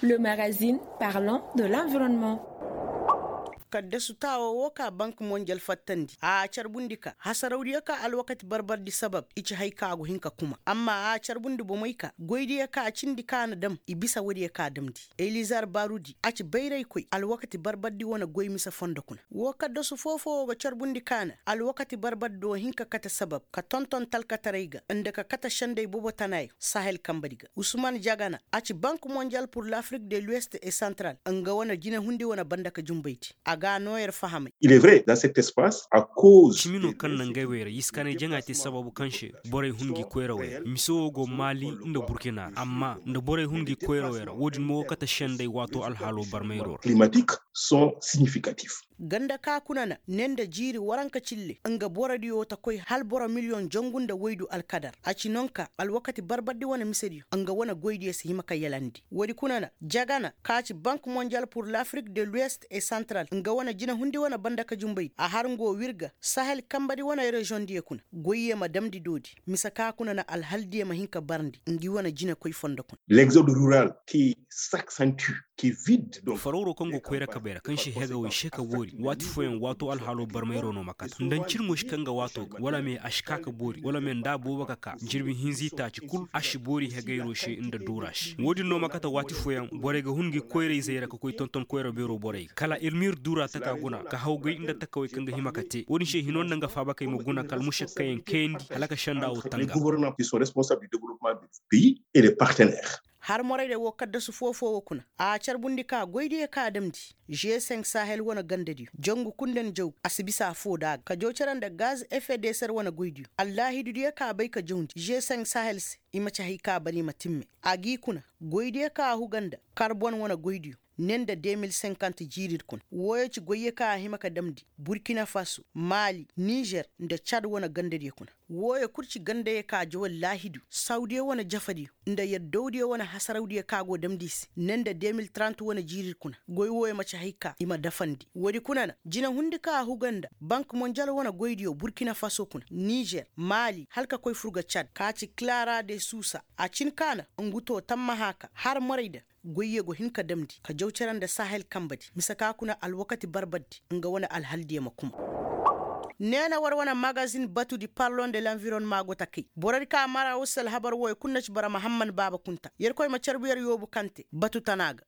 le magazine parlant de l'environnement. kadda su tawa woka bank mondial fattandi a charbundi ka hasaraudi ka alwakati barbardi sabab ichi haika agu hinka kuma amma a charbundi bomoika goidi ka cindi kana dam ibisa wodi ka damdi elizar barudi aci bayrai koi alwakati barbardi wona goy misa fonda kuna wo kadda su fofo go charbundi kana alwakati barbardo hinka kata sabab ka tonton talka tarayga anda ka kata shandai bobo tanay sahel kambadiga usman jagana aci bank mondial pour l'Afrique de l'Ouest et centrale anga wona jina hundi wona banda ka jumbayti il est vrai dans cet espace à cause chimino kan nangay wera yiskane jangati sababu kanshe boray hungi koyrawe miso go mali nda burkina amma nda boray hungi koyrawera wodi mo kata shandai wato alhalo barmayro climatiques sont significatifs ganda ka kunana nenda jiri waranka chille anga boradiyo ta koy hal bora million jongunda waydu alkadar aci nonka alwakati barbaddi wana misedi anga wana goydi esi himaka yalandi wadi kunana jagana kaci banque mondiale pour l'Afrique de l'Ouest et centrale anga wana jina hundi wana bandaka jumbay a harngo wirga sahel kambadi wana region diye kuna goyye madamdi dodi misaka kunana alhaldiye mahinka barndi ngi wana jina koy fonda kuna l'exode rural qui s'accentue qui vide donc faroro kongo koyra kabera kanshi hega wi sheka wori wati foyen wato alhalo barmayro no makata ndan cirmo shikanga wato wala me ashkaka bori wala me nda bobaka ka jirbi hinzi ta ci kul ashi bori hegayro she inda durash wodi no makata wati foyen borega hungi koyre zeyra ko koy tonton koyra bero borey kala ilmir dura taka guna ka hawgay inda takaway kanga himakate woni she hinon nanga faba kay mo guna kal mushakkayen kendi halaka shanda o tanga les gouvernants qui sont responsables du développement du pays et les partenaires har morayde wo kadda su fofo kuna a charbundi ka goydi ka damdi G5 Sahel wana gandadi jongu kunden jow asibisa foda ka joceranda gaz effet de serre wana goydi allahi dudiya ka bay ka jondi G5 Sahel imacha hika bani matimme agi kuna goydi ka huganda carbon wana goydi nenda 2050 jirir kun woyeci goye ka himaka damdi Burkina Faso Mali Niger nda Chad wana gandadi kuna woye kurci gande ka jawal lahidu Saudi wana jafadi nda yaddodi wana hasaraudi ka go damdis nenda 2030 wana jirir kuna goy woye macha hika ima dafandi wodi kunana jina hundi ka huganda bank mondial wana goydio Burkina Faso kuna Niger Mali halka koy furga Chad kaci Clara de Sousa a cinkana nguto tamma haka har marayda goyye go hinka damdi ka jawcaran da sahel kambadi misaka kuna alwakati barbadi nga wana alhaldiye makuma nena warwana magazine batu di parlons de l'environnement go takay borari ka mara usal habar woy kunnaci bara muhammad baba kunta yer koy ma charbiyar yobu kante batu tanaga